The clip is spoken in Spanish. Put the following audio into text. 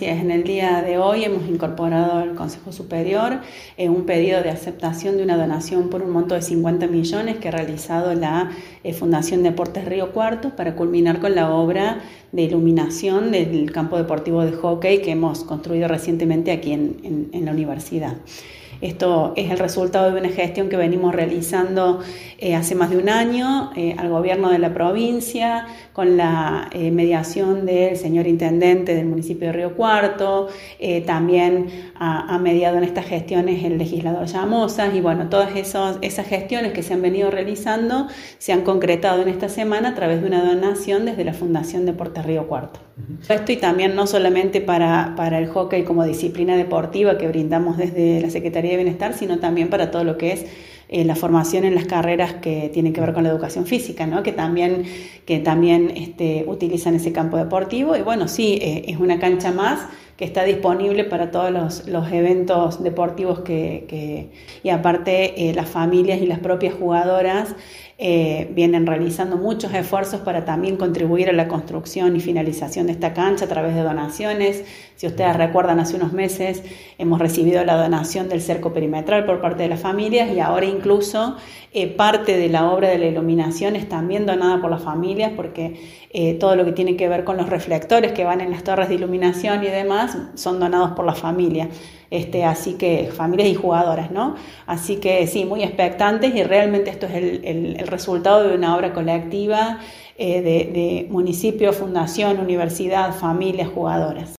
así es. En el día de hoy hemos incorporado al Consejo Superior un pedido de aceptación de una donación por un monto de 50 millones que ha realizado la Fundación Deportes Río Cuarto para culminar con la obra de iluminación del campo deportivo de hockey que hemos construido recientemente aquí en la universidad. Esto es el resultado de una gestión que venimos realizando hace más de un año al gobierno de la provincia, con la mediación del señor intendente del municipio de Río Cuarto, también ha mediado en estas gestiones el legislador Llamosas, y bueno, todas esas gestiones que se han venido realizando se han concretado en esta semana a través de una donación desde la Fundación Deportes Río Cuarto. Esto y también no solamente para el hockey como disciplina deportiva que brindamos desde la Secretaría de Bienestar, sino también para todo lo que es la formación en las carreras que tienen que ver con la educación física, ¿no? que también utilizan ese campo deportivo. Y bueno, sí, es una cancha más que está disponible para todos los eventos deportivos y aparte las familias y las propias jugadoras vienen realizando muchos esfuerzos para también contribuir a la construcción y finalización de esta cancha a través de donaciones. Si ustedes recuerdan, hace unos meses hemos recibido la donación del cerco perimetral por parte de las familias, y ahora incluso parte de la obra de la iluminación es también donada por las familias, porque todo lo que tiene que ver con los reflectores que van en las torres de iluminación y demás son donados por la familia. Así que familias y jugadoras, ¿no? Así que sí, muy expectantes, y realmente esto es el resultado de una obra colectiva de municipio, fundación, universidad, familias, jugadoras.